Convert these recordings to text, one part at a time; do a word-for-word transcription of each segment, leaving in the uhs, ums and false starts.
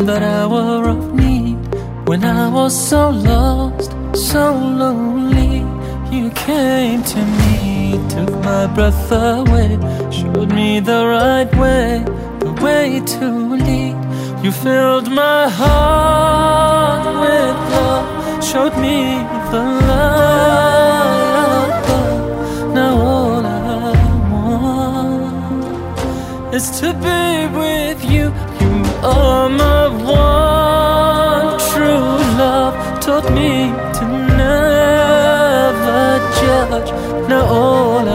that hour of need, when I was so lost, so lonely, you came to me, took my breath away, showed me the right way, the way to lead. You filled my heart with love, showed me the light above. Now all I want is to be with you. You are my one true love, taught me to never judge. Now all I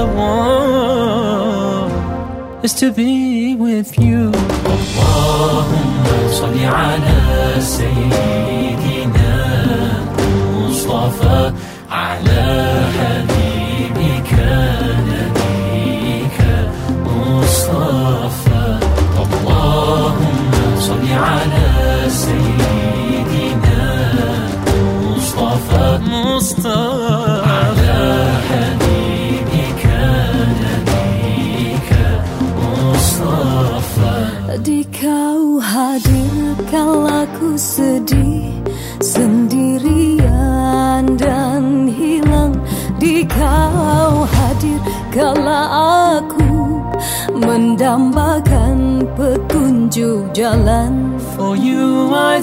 want is to be with you. Allahumma salli ala Sayyidina Mustafa, ala Habibika Nabika Mustafa. Allahumma salli ala Sayyidina Mustafa, Mustafa, ala Habibika Nabika Mustafa. Di kau hadir kala ku sedih sendirian dan hilang. Di kau hadir kala aku mendambakan petunjuk jalan. For you I'd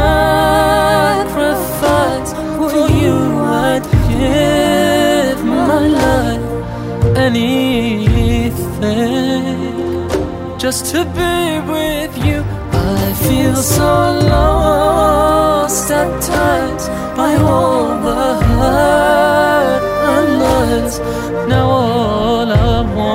sacrifice, for you I'd give my life, anything, just to be with you. I feel so lost at times by all the hurt and lies. Now all I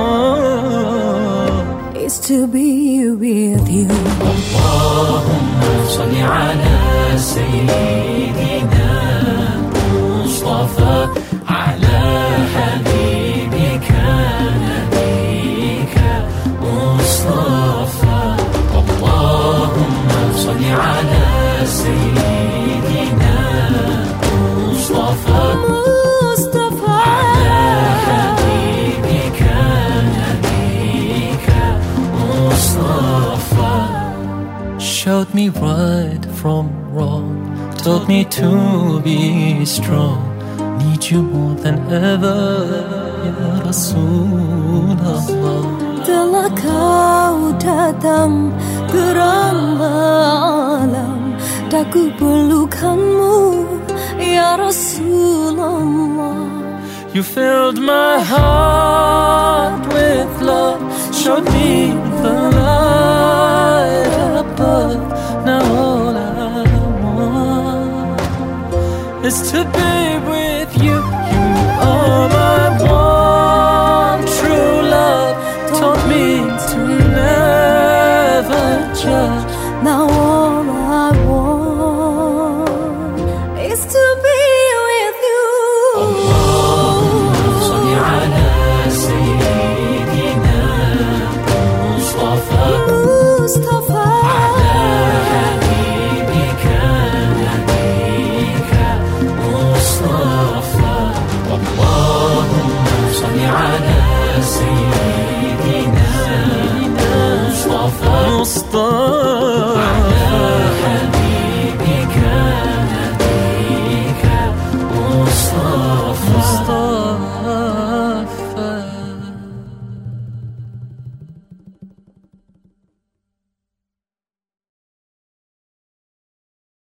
want is to be with you. Allahumma salli ala Sayyidina Mustafa, ala Habibika Nabika Mustafa. Allahumma salli ala Sayyidina Mustafa, Mustafa, ala Habibika Nabika Mustafa. showed me right from wrong, taught me to be strong. Need you more than ever, Ya Rasulullah. telah kau datang terang malam, tak ku pelukanmu, Ya Rasulullah. You filled my heart with love, showed me the light above. Now all I want is to be with you.